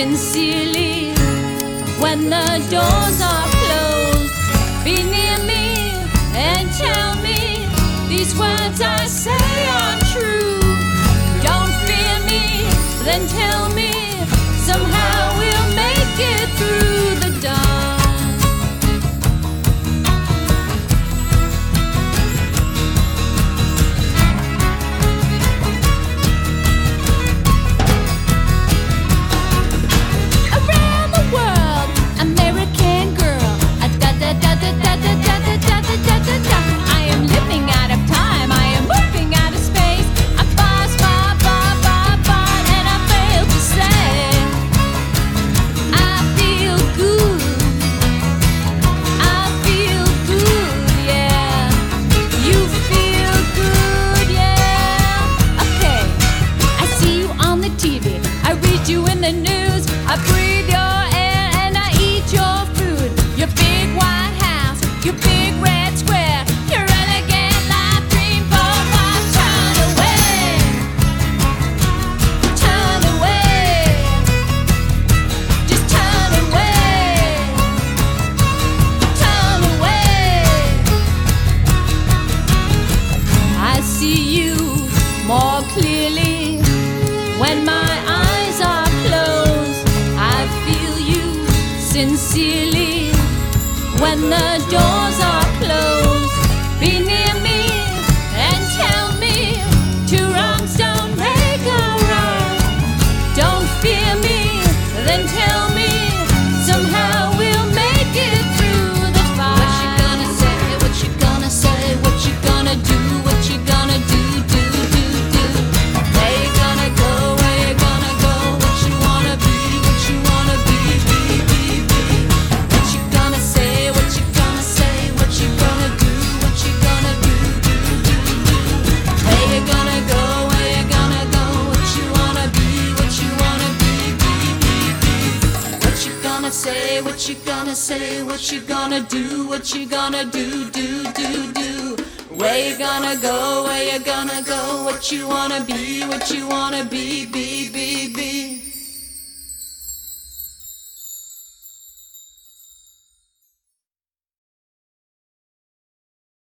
sincerely. When the doors are closed, be near me and tell me these words I say are true. Don't fear me, then tell me somehow we'll make it through the dark. You in the news, I breathe your air and I eat your food. Your big white house, your big red square, your elegant life dream for what? Turn away, turn away, just turn away, turn away. I see you more clearly when my eyes are closed. I feel you sincerely. When the doors are closed, be near me and tell me two wrongs don't make a right. Don't fear me, then tell me somehow we'll make it through the fight. What you gonna say, what you gonna say, what you gonna do, what you gonna do, do, do, do. Where you gonna go, where you gonna go, what you wanna be, what you wanna be, be, be, be. What you gonna say, what you gonna say, what you gonna do, what you gonna do, do, do, do. Where you gonna go, where you gonna go, what you wanna be, what you wanna be, be, be, be. What you gonna say, what you gonna say, what you gonna do, what you gonna do, do, do, do. Where you gonna go, where you gonna go, what you wanna be, what you wanna be, be, be, be.